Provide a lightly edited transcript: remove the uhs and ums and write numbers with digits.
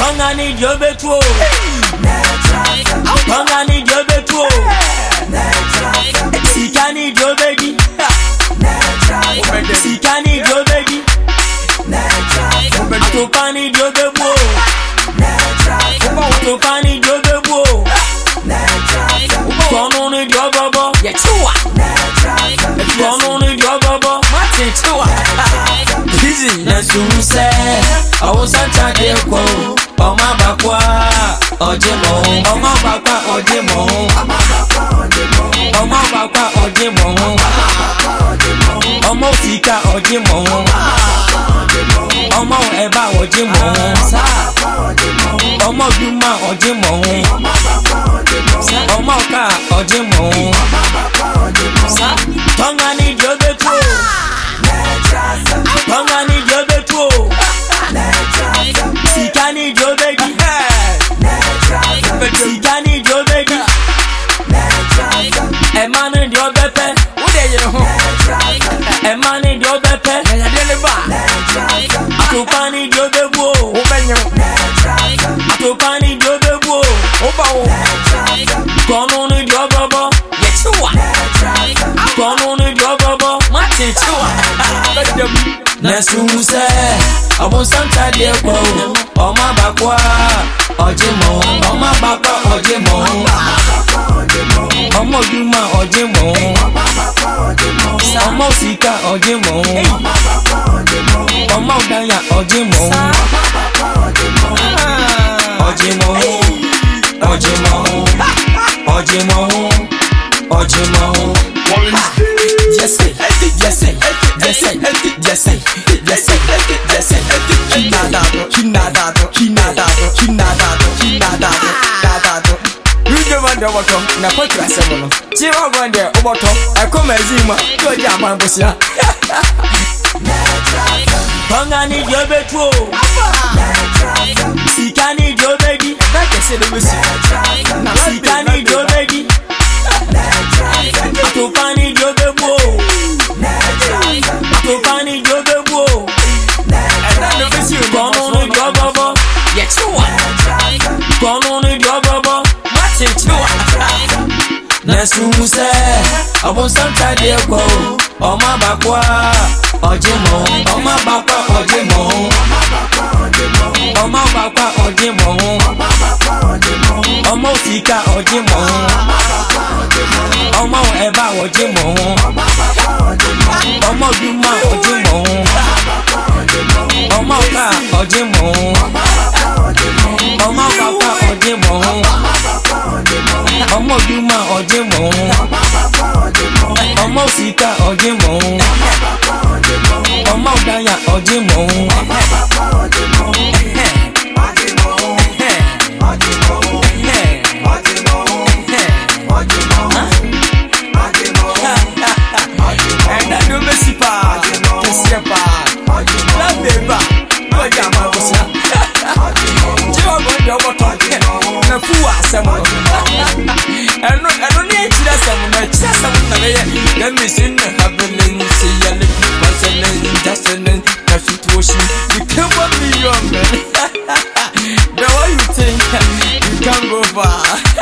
Tonga ni jobetuo. Tonga ni jobetuo. Sikani jobedi. Sikani jobedi. Atopani jobebuo. Atopani jobebuo. Kono ni jobobo. Yechua. Kono ni jobobo. Martin Chua. Easy. Nesumse. Awosanta deko. Oma bakwa. Ojemo. Oma bakwa ojemo. Oma bakwa ojemo. Oma sika ojemo. Oma eba ojemo. Oma duma ojemo. Oma ka ojemo. Tonga ni jobetu. Tonga ni jobetu. Sikani jobedi. Sikani jobedi. Emane jobepe. Ude ye ho. Emane jobepe. Ya dele ba. Atopani jobebuo. Obenyo. Atopani jobebuo. Oba o. Kono ni jobobo. Yechua. Kono ni jobobo. Martin Chua. Nesumse. Awosanta deko. Oma bakwa. Ojemo. Oma bakwa ojemo. Oma duma ojemo. Oma sika ojemo. Oma udaya ojemo. Ojemo. Ojemo. Ojemo. Ojemo. Yes, yes, yes, yes, yes, yes, yes. Kinadado. You want the bottom, na put your seven. Chiva one there, bottom. I come as you, go down, Bosia. Tonga ni jobetu. Sikani jobedi. That can say the Lucy. Sikani jobedi. Atopani jobebuo. Atopani jobebuo. Kono ni jobobo. Yechua. Kono ni jobobo. Martin Chua. Nesumse. Awosanta deko. Oma bakwa. Ojemo. Oma bakwa ojemo. Oma bakwa ojemo. Oma sika ojemo. Oma eba ojemo. Oma duma ojemo. Oma ka ojemo. Oma bakwa ojemo. Oma duma ojemo. Oma sika ojemo. Oma udaya ojemo. Let me sing the heaven, see a little person, just an situation. You can't be young, man. Now, what you think? You can't go far.